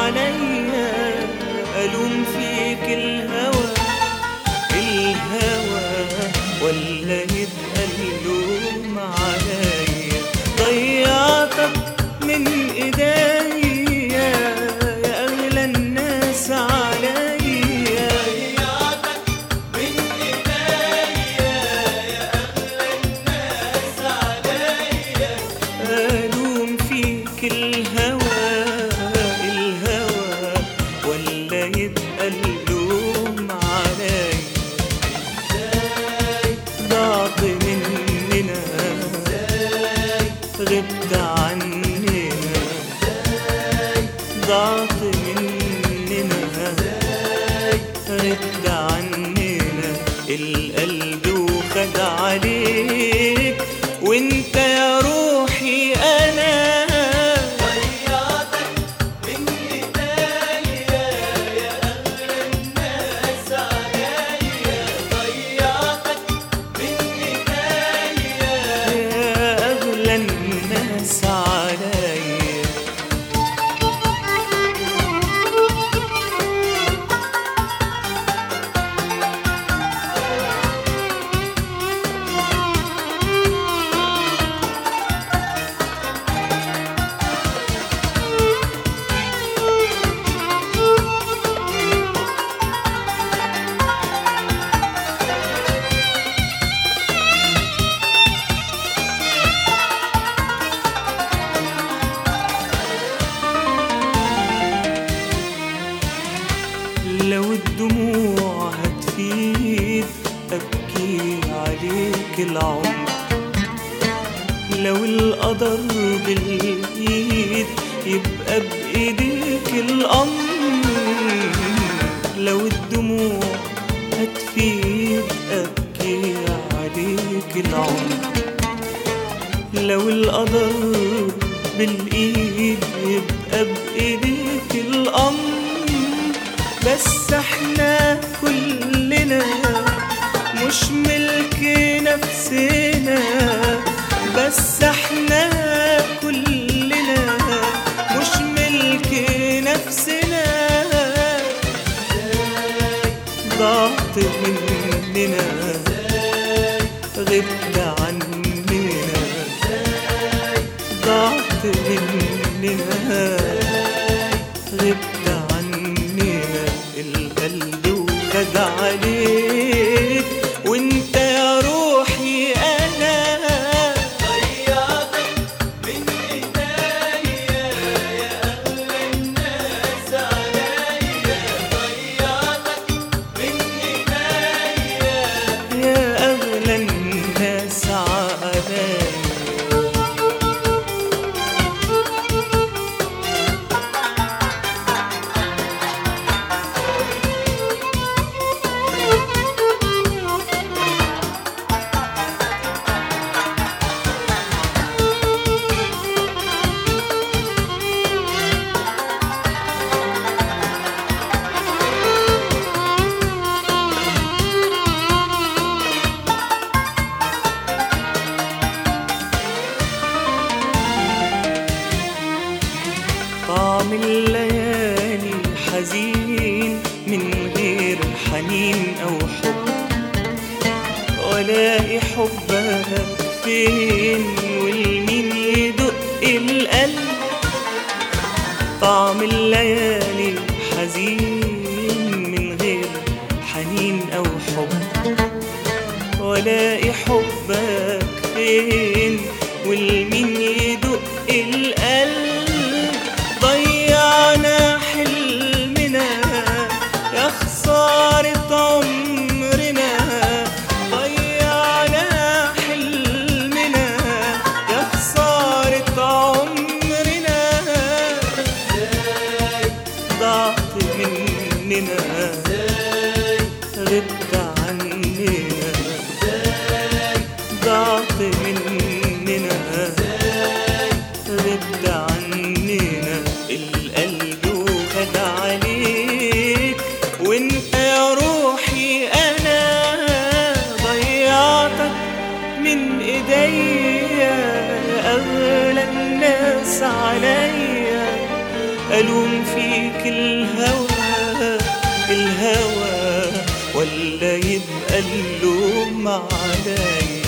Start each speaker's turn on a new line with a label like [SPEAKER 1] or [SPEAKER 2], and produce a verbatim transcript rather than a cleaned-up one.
[SPEAKER 1] عليا ألوم فيك الهوى الهوى ولا يبقى اللوم عليا؟ ضيعتك من ايديا يا اغلى الناس عليا،
[SPEAKER 2] ضيعتك من ايديا يا اغلى الناس عليا.
[SPEAKER 1] ألوم فيك الهوى الهوى ولا يبقى اللوم عليا؟
[SPEAKER 2] ازاي
[SPEAKER 1] ضاعت مننا
[SPEAKER 2] ازاي
[SPEAKER 1] غبت عننا
[SPEAKER 2] ازاي
[SPEAKER 1] ضاعت مننا
[SPEAKER 2] ازاي
[SPEAKER 1] غبت عننا القلب وخد عليك وانت يا روحي انا.
[SPEAKER 2] ضيعتك من ايديا يا اغلى الناس عليا. ضيعتك من ايديا
[SPEAKER 1] يا اغلى الناس عليا. لو الدموع هتفيد أبكي عليك العمر، لو القدر بالإيد يبقى بإيديك الأمر، لو الدموع هتفيد أبكي عليك العمر، لو القدر بالإيد يبقى بإيديك الأمر. بس احنا كلنا مش ملك نفسنا، بس احنا كلنا مش ملك نفسنا. ضاعت مننا غبت عننا ضاعت مننا غبت عننا القلب وخد عليك وانت يا روحي انا.
[SPEAKER 2] ضيعتك من ايديا يا اغلى الناس عليا. ضيعتك من ايديا
[SPEAKER 1] يا اغلى الناس عليا. طعم الليالي حزين من غير حنين أو حب، ولاقي حبك فين والمين يدق القلب. طعم الليالي حزين من غير حنين أو حب، ولاقي حبك فين والمين يدق القلب. ضيعنا حلمنا يا خسارة عمرنا، ضيعنا حلمنا يا خسارة عمرنا.
[SPEAKER 2] ازاي
[SPEAKER 1] ضاعت مننا
[SPEAKER 2] ازاي
[SPEAKER 1] غبت عننا
[SPEAKER 2] ازاي
[SPEAKER 1] ضاعت مننا
[SPEAKER 2] ازاي
[SPEAKER 1] غبت عننا القلب وخد عليك وانت يا روحي انا. ضيعتك من ايديا اغلى الناس عليا، ألوم فيك الهوى الهوى ولا يبقى اللوم عليا؟